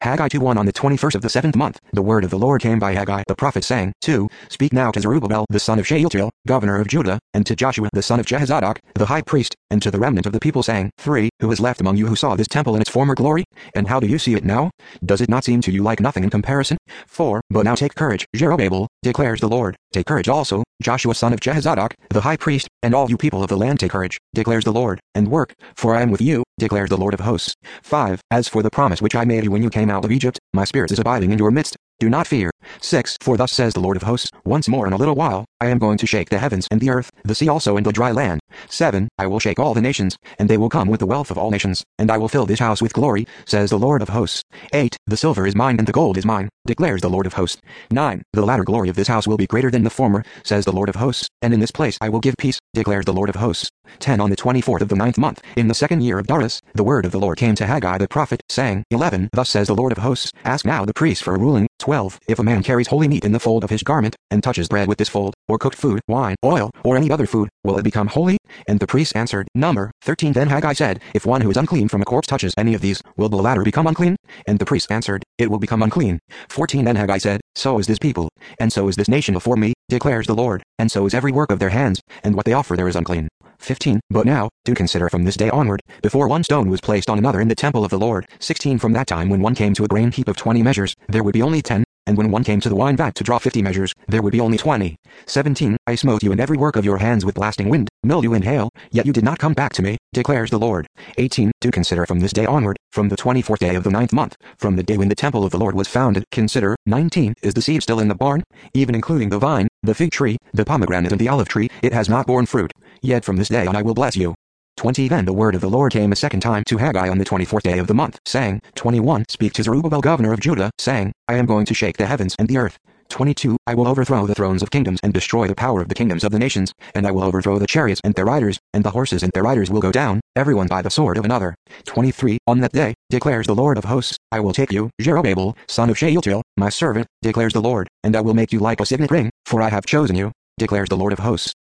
Haggai 2:1 On the 21st of the 7th month, the word of the Lord came by Haggai the prophet, saying, 2. Speak now to Zerubbabel the son of Shealtiel, governor of Judah, and to Joshua the son of Jehozadak, the high priest, and to the remnant of the people, saying, 3. Who is left among you who saw this temple in its former glory? And how do you see it now? Does it not seem to you like nothing in comparison? 4. But now take courage, Zerubbabel, declares the Lord. Take courage also, Joshua son of Jehozadak, the high priest, and all you people of the land, take courage, declares the Lord, and work, for I am with you, declares the Lord of hosts. 5. As for the promise which I made you when you came out of Egypt, my spirit is abiding in your midst. Do not fear. 6. For thus says the Lord of hosts, once more in a little while, I am going to shake the heavens and the earth, the sea also and the dry land. 7. I will shake all the nations, and they will come with the wealth of all nations, and I will fill this house with glory, says the Lord of hosts. 8. The silver is mine and the gold is mine, declares the Lord of hosts. 9. The latter glory of this house will be greater than the former, says the Lord of hosts, and in this place I will give peace, declares the Lord of hosts. 10. On the 24th of the 9th month, in the 2nd year of Darius, the word of the Lord came to Haggai the prophet, saying, 11. Thus says the Lord of hosts, ask now the priest for a ruling. 12. If a man carries holy meat in the fold of his garment, and touches bread with this fold, or cooked food, wine, oil, or any other food, will it become holy? And the priest answered, Number 13. Then Haggai said, If one who is unclean from a corpse touches any of these, will the latter become unclean? And the priest answered, It will become unclean. 14. Then Haggai said, So is this people, and so is this nation before me, declares the Lord, and so is every work of their hands, and what they offer there is unclean. 15. But now, do consider from this day onward, before one stone was placed on another in the temple of the Lord. 16. From that time when one came to a grain heap of 20 measures, there would be only 10. And when one came to the wine vat to draw 50 measures, there would be only 20. 17. I smote you in every work of your hands with blasting wind, mildew and hail, yet you did not come back to me, declares the Lord. 18. Do consider from this day onward, from the 24th day of the 9th month, from the day when the temple of the Lord was founded, consider. 19. Is the seed still in the barn? Even including the vine, the fig tree, the pomegranate and the olive tree, it has not borne fruit. Yet from this day on I will bless you. 20. Then the word of the Lord came a second time to Haggai on the 24th day of the month, saying, 21. Speak to Zerubbabel governor of Judah, saying, I am going to shake the heavens and the earth. 22. I will overthrow the thrones of kingdoms and destroy the power of the kingdoms of the nations, and I will overthrow the chariots and their riders, and the horses and their riders will go down, everyone by the sword of another. 23. On that day, declares the Lord of hosts, I will take you, Zerubbabel, son of Shealtiel, my servant, declares the Lord, and I will make you like a signet ring, for I have chosen you, declares the Lord of hosts.